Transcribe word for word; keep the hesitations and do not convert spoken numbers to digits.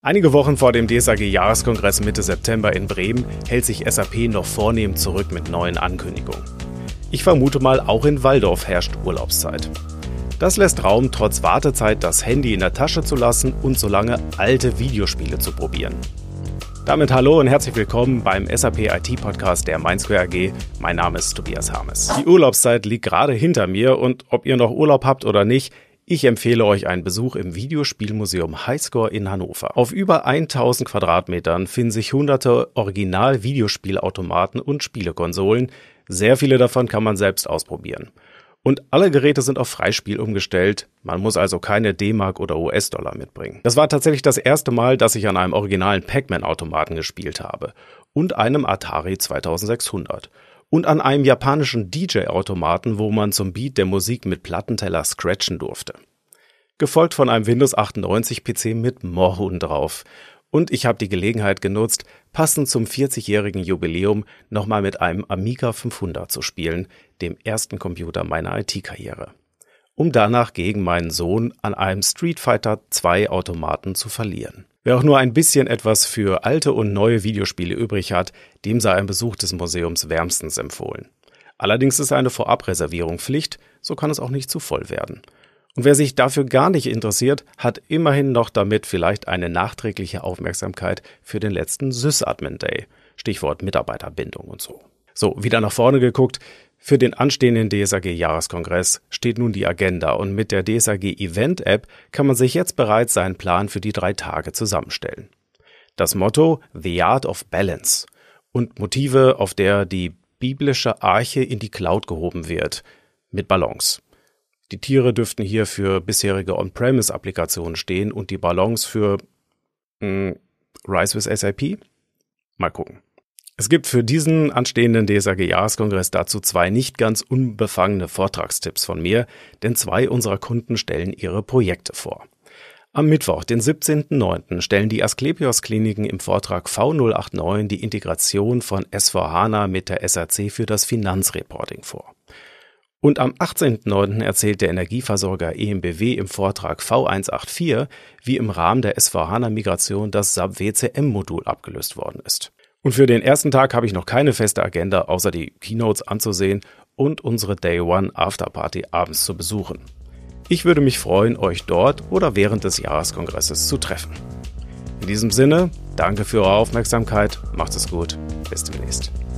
Einige Wochen vor dem D S A G-Jahreskongress Mitte September in Bremen hält sich S A P noch vornehm zurück mit neuen Ankündigungen. Ich vermute mal, auch in Walldorf herrscht Urlaubszeit. Das lässt Raum, trotz Wartezeit das Handy in der Tasche zu lassen und solange alte Videospiele zu probieren. Damit hallo und herzlich willkommen beim S A P I T-Podcast der MindSquare A G. Mein Name ist Tobias Harmes. Die Urlaubszeit liegt gerade hinter mir und ob ihr noch Urlaub habt oder nicht, ich empfehle euch einen Besuch im Videospielmuseum Highscore in Hannover. Auf über tausend Quadratmetern finden sich hunderte Original-Videospielautomaten und Spielekonsolen. Sehr viele davon kann man selbst ausprobieren. Und alle Geräte sind auf Freispiel umgestellt. Man muss also keine D-Mark oder U S-Dollar mitbringen. Das war tatsächlich das erste Mal, dass ich an einem originalen Pac-Man-Automaten gespielt habe. Und einem Atari zweitausendsechshundert. Und an einem japanischen D J-Automaten, wo man zum Beat der Musik mit Plattenteller scratchen durfte. Gefolgt von einem Windows achtundneunzig P C mit Moorhuhn drauf. Und ich habe die Gelegenheit genutzt, passend zum vierzigjährigen Jubiläum nochmal mit einem Amiga fünfhundert zu spielen, dem ersten Computer meiner I T-Karriere. Um danach gegen meinen Sohn an einem Street Fighter zwei Automaten zu verlieren. Wer auch nur ein bisschen etwas für alte und neue Videospiele übrig hat, dem sei ein Besuch des Museums wärmstens empfohlen. Allerdings ist eine Vorabreservierung Pflicht, so kann es auch nicht zu voll werden. Und wer sich dafür gar nicht interessiert, hat immerhin noch damit vielleicht eine nachträgliche Aufmerksamkeit für den letzten Sysadmin Day. Stichwort Mitarbeiterbindung und so. So, wieder nach vorne geguckt. Für den anstehenden D S A G-Jahreskongress steht nun die Agenda und mit der D S A G-Event-App kann man sich jetzt bereits seinen Plan für die drei Tage zusammenstellen. Das Motto The Art of Balance und Motive, auf der die biblische Arche in die Cloud gehoben wird, mit Ballons. Die Tiere dürften hier für bisherige On-Premise-Applikationen stehen und die Ballons für mh, Rise with S A P? Mal gucken. Es gibt für diesen anstehenden D S A G-Jahreskongress dazu zwei nicht ganz unbefangene Vortragstipps von mir, denn zwei unserer Kunden stellen ihre Projekte vor. Am Mittwoch, den siebzehnten neunten stellen die Asklepios Kliniken im Vortrag V null acht neun die Integration von S vier HANA mit der S A C für das Finanzreporting vor. Und am achtzehnten neunten erzählt der Energieversorger E M B W im Vortrag V hundertvierundachtzig, wie im Rahmen der S vier HANA-Migration das S A P W C M-Modul abgelöst worden ist. Und für den ersten Tag habe ich noch keine feste Agenda, außer die Keynotes anzusehen und unsere Day One Afterparty abends zu besuchen. Ich würde mich freuen, euch dort oder während des Jahreskongresses zu treffen. In diesem Sinne, danke für eure Aufmerksamkeit, macht es gut, bis demnächst.